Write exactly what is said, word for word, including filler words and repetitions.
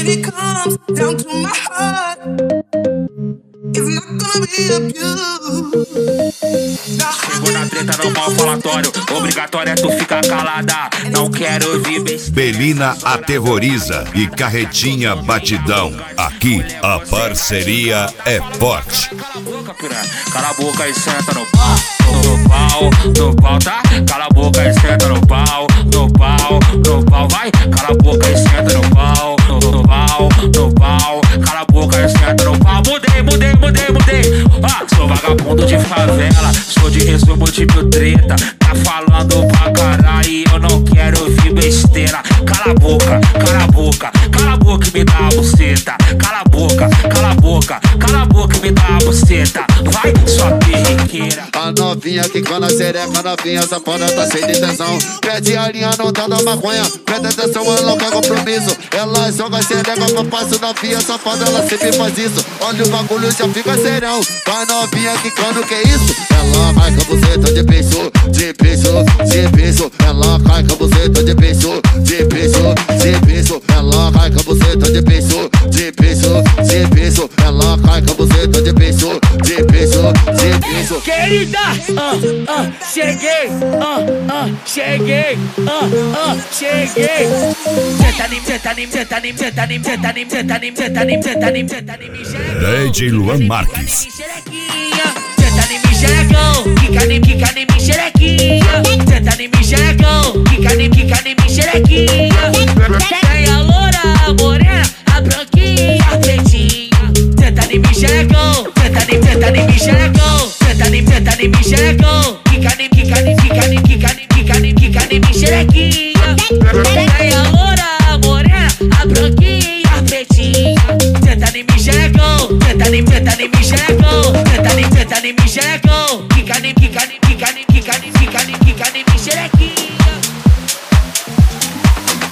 when it comes down to my heart, it's not gonna be abused. Chegou na treta no mal falatório, obrigatório é tu ficar calada. Não quero ouvir besteira. Belina aterroriza e Carretinha batidão. Aqui a parceria é forte. Cala a boca, piranha. Cala a boca e senta no pau. No pau, no pau, tá? Cala a boca e senta no pau. No pau, no pau, vai. Cala a boca e senta no pau. No, no pau, no pau. Cala a boca e senta no pau. Mudei, mudei, mudei, mudei. Ah, sou vagabundo de favela. Sou de resumo tipo treta. Tá falando pra caralho e eu não quero ouvir besteira. Cala a boca, cala a boca. Cala a boca e me dá a buceta. Cala a boca, cala a boca. Cala a boca e me dá a buceta. Vai, sua perriqueira. A novinha que quando a xereca, novinha safada tá cheia de tensão. Pede a linha, não tá da maconha. Presta atenção, ela não quer compromisso. Ela joga xereca pra passo, novinha safada, ela sempre faz isso. Olha o bagulho, já fica serão. A novinha que quando que é isso? Ela cai com a buceta de beijo, de beijo, de beijo. Ela cai com a buceta de beijo, de beijo, de beijo. Ela cai com a buceta de beijo, de beijo, de beijo. Ela cai com a buceta de beijo, de beijo, de beijo. Querida, ah, ah, cheguei, ah, ah, cheguei, ah, ah, cheguei. Senta nim, senta nim, senta nim, senta nim, senta nim, senta nim, senta nim, senta nim, senta nim, D J Luan Marques. Senta nim, xerecão, quica nim, quica nim, xerequinha. Senta nim, xerecão, quica nim, quica nim, xerequinha. Tem a loura, a morena, a branquinha, a pretinha. Senta nim, xerecão, senta nim, senta nim, xerecão. Senta nim, senta nim, xerecão. Quica nim, quica nim, quica nim, quica nim, quica nim, quica nim, xerequinha. Tem a loura, a morena, a branquinha, a pretinha. Senta nim, xerecão, senta nim, senta nim, xerecão. Senta nim, senta nim, xerecão.